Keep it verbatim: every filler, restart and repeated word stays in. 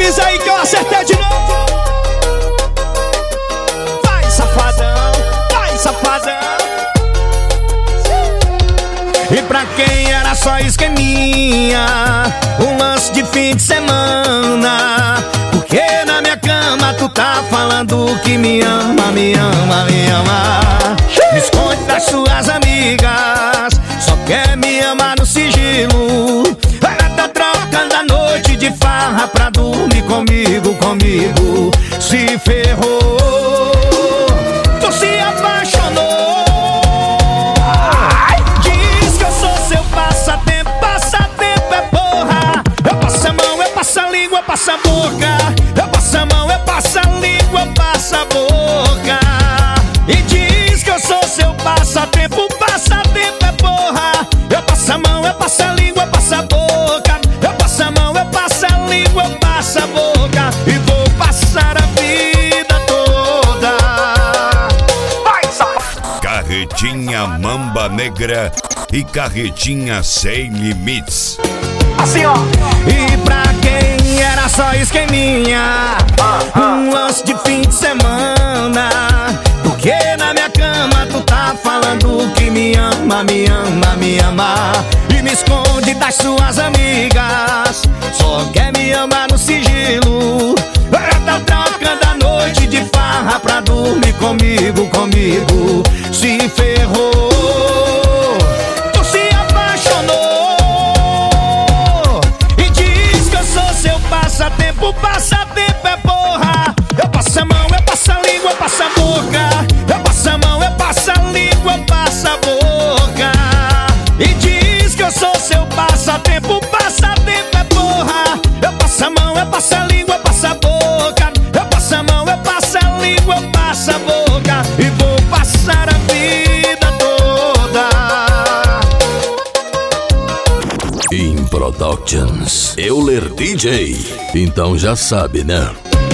Avisa aí que eu acertei de novo. Vai, safadão, vai, safadão. E pra quem era só esqueminha, um lance de fim de semana. Porque na minha cama tu tá falando que me ama, me ama, me ama. Me esconde das suas amigas, só quer me amar no sigilo. Ela tá trocando a noite de farra pra dormir comigo, comigo. Se ferrou, tu se apaixonou. Diz que eu sou seu passatempo, passatempo é porra. Eu passo a mão, eu passo a língua, eu passo a boca. Eu passo a mão, eu passo a língua, eu passo a boca. E diz que eu sou seu passatempo, passatempo é porra. Eu passo a mão, eu passo a língua, eu passo a boca. Eu passo a mão, eu passo a língua, eu passo a boca. E vou passar a vida toda. Vai, safado! Carretinha Mamba Negra e Carretinha Sem Limites. Assim, ó. E pra quem era só esqueminha, um lance de fim de semana. Porque na minha cama tu tá falando que me ama, me ama, me ama. E me esconde das suas amigas, só quer me amar no sigilo. Ela tá trocando a noite de farra pra dormir comigo, comigo. Se ferrou, tu se apaixonou. E diz que eu sou seu passatempo, passatempo é porra. Eu passo a mão, eu passo a língua, eu passo a boca. Eu passo a mão, eu passo a língua, eu passo a boca. E diz que eu sou seu passatempo, passatempo é porra. Eu passo a mão, eu passo a língua, eu passo a boca. Eu passo a mão, eu passo a língua, eu passo a boca. E vou passar a vida toda. In Productions, Euler D J. Então já sabe, né?